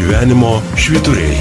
Gyvenimo švyturiai.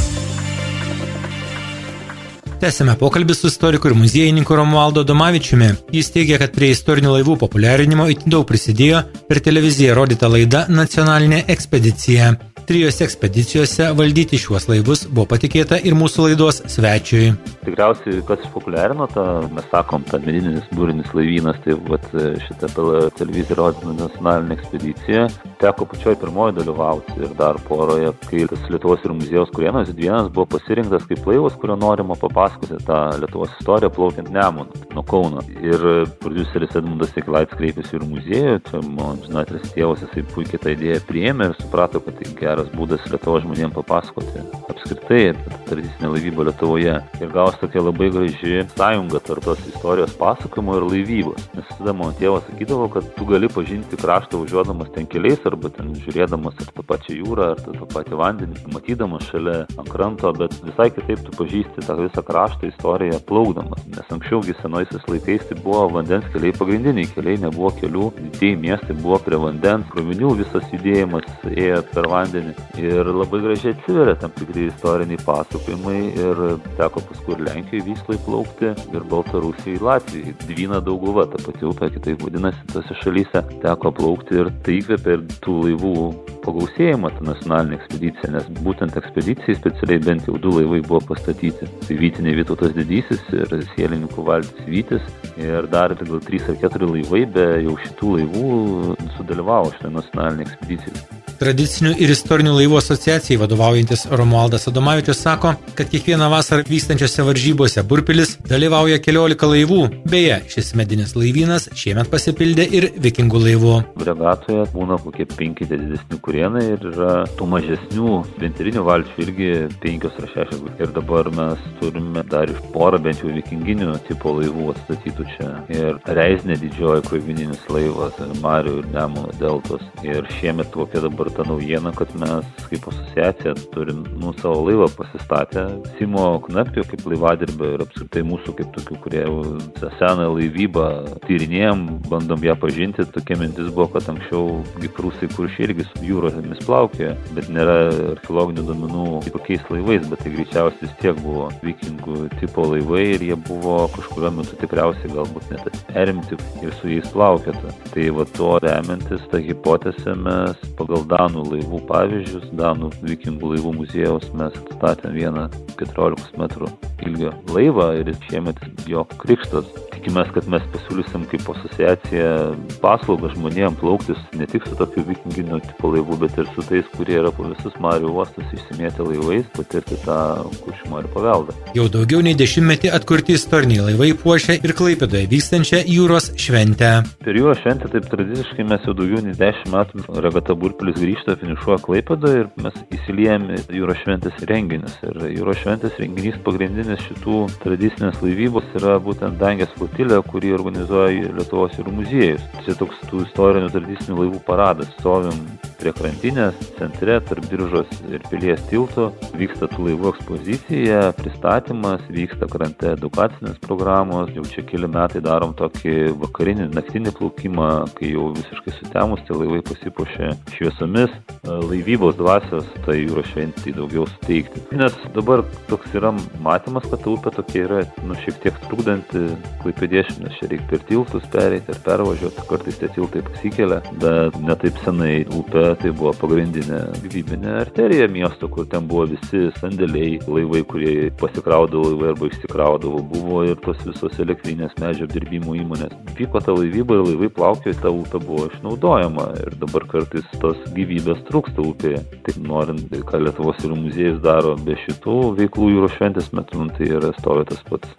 Tęsime pokalbį su istoriku ir muziejininku Romualdu Adomavičiumi. Jis teigia, kad prie istorinių laivų populiarinimo itin daug prisidėjo per televiziją rodyta laida Nacionalinė ekspedicija. 3 ekspedicijose valdyti šiuos laivus buvo patikėta ir mūsų laidos svečiui. Tikriausiai, kas populiarino tą, mes sakom, tą medinis būrinis laivynas, tai šitą televiziją rodymą Nacionalinę ekspediciją. Teko pačioj pirmoji dalyvauti ir dar poroje, kai Lietuvos jūrų muziejaus Kurėnuose Dvienas buvo pasirinktas kaip laivas, kurio norima papasakoti tą Lietuvos istoriją plaukiant Nemunu nuo Kauno. Ir prodiuseris Edmundas Jakilaitis kreipėsi jūrų muziejų, čia man žinotis tėvas, jisai puikiai tą idėją priėmė ir suprato, kad tai geras būdas Lietuvos žmonėms papasakoti apskritai apie tradicinę laivybą Lietuvoje. Ir gausi tokia labai graži sąjunga tarp tos istorijos pasakojimo ir laivybos. Nes tada mano tėvas sakydavo, kad tu gali pažinti kraštą važiuodamas ten keliais arba ten žiūrėdamas ar tą pačią jūrą, ar tą patį vandenį, matydamas šalia ant kranto, bet visai kitaip tu pažįsti tą visą kraštą istoriją plaukdamas. Nes anksčiaugi senaisiais laikais tai buvo vandens keliai, pagrindiniai keliai, nebuvo kelių, didieji miestai buvo prie vandens, krovinių visas judėjimas ėjo per vandenį. Ir labai gražiai atsiveria tam tikri istoriniai pasakojimai ir teko paskui ir Lenkijoje Vyslai plaukti ir Baltarusijai, Latvijai. Dvyna Dauguva, ta pati upė, kitaip vadinasi, tose šalyse teko plaukti ir tai įkvėpė ir tų laivų pagausėjimą tą Nacionalinę ekspediciją, nes būtent ekspedicijai specialiai bent jau 2 laivai buvo pastatyti. Tai Vytinė Vytautas Didysis ir Sielininkų valtis Vytis ir dar gal 3 ar 4 laivai be jau šitų laivų sudalyvavo šitą Nacionalinę ekspediciją. Tradicinių ir istorinių laivų asociacijai vadovaujantis Romualdas Adomavičius sako, kad kiekvieną vasarą vykstančiose varžybose Burpilis dalyvauja 14 laivų. Beje, šis medinis laivynas šiemet pasipildė ir vikingų laivų. Regatoje būna kokie 5 didesni kurėnai ir yra tų mažesnių venterinių valčių irgi 5 ar 6. Ir dabar mes turime dar iš porą bent jau vikinginių tipo laivų atstatytų čia. Ir Reiznė didžioji krovininis laivas, Marių ir Nemuno deltos. Ir šiemet tokia dabar ta naujiena, kad mes kaip asociacija turim savo laivą pasistatę. Simo Knapkio kaip laivadirbio ir apskritai mūsų kaip tokių, kurie seną laivybą tyrinėjom, bandom ją pažinti. Tokia mintis buvo, kad anksčiau prūsai kuršiai irgi su jūromis plaukė, bet nėra archeologinių duomenų kokiais laivais, bet tai greičiausiai vis tiek buvo vikingų tipo laivai ir jie buvo kažkurio metu tikriausiai galbūt net perimti ir su jais plaukėta. Tai to remiantis tą hipotezę mes pagal Danų laivų pavyzdžius, Danų vikingų laivų muziejaus mes atstatėm vieną 14 metrų ilgio laivą ir šiemet jo krikštas. Tikimės, kad mes pasiūlysim kaip asociacija paslaugą žmonėms plauktis ne tik su tokiu vikinginio tipo laivu, bet ir su tais, kurie yra po visus marių uostus išsimėtę laivais, patirti tą kuršių marių paveldą. Jau daugiau nei 10 atkurti istoriniai laivai puošia ir Klaipėdoje vykstančią jūros šventę. Per jūros šventę taip tradiciškai mes jau daugiau nei 10 metų regata Burpilis grįžta, finišuoja Klaipėdoje ir mes įsiliejame jūros šventės renginius. Ir jūros šventės renginys pagrindinis šitų tradicinės laivybos yra būtent Dangės flotilė, kurį organizuoja Lietuvos jūrų muziejus. Čia toks tų istorinių tradicinių laivų paradas. Stovim prie krantinės, centre, tarp Biržos ir Pilies tilto. Vyksta tų laivų ekspozicija, pristatymas, vyksta krante edukacinės programos. Jau čia keli metai darom tokį vakarinį, naktinį plaukimą, kai jau visiškai sutemus, tie laivai pasipuošia šviesomis. Laivybos dvasios tai jūros šventei daugiau suteikti. Nes dabar toks yra matymas, kad ta upė tokia yra šiek tiek trukdanti klaipėdiečiam, nes čia reikia per tiltus pereiti ir pervažiuoti. Kartais tie tiltai pasikelia, bet ne taip senai upė tai buvo pagrindinė gyvybinė arterija miesto, kur ten buvo visi sandėliai, laivai, kurie pasikraudavo laivai arba išsikraudavo. Buvo ir tos visos elektrinės medžio apdirbimo įmonės. Vyko ta laivyba ir laivai plaukiojo, ta upė buvo išnaudojama ir dabar kartais tos gyvybės trūksta upėje. Taip norint, ką Lietuvos jūrų muziejus daro be šitų veiklų jūros šventės metu, tai yra stovi tas pats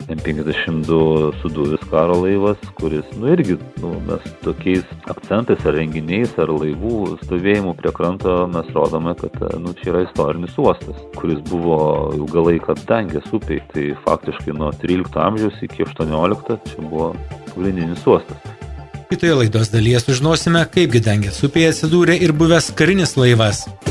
M52 Sūduvis karo laivas, kuris, irgi, mes tokiais akcentais ar renginiais ar laivų stovėjimų prie kranto mes rodome, kad, čia yra istorinis uostas, kuris buvo ilgą laiką Dangės upėj. Tai faktiškai nuo 13 amžiaus iki 18 čia buvo pagrindinis uostas. Kitoje laidos dalyje sužinosime, kaipgi Dangės upėje atsidūrė ir buvęs karinis laivas.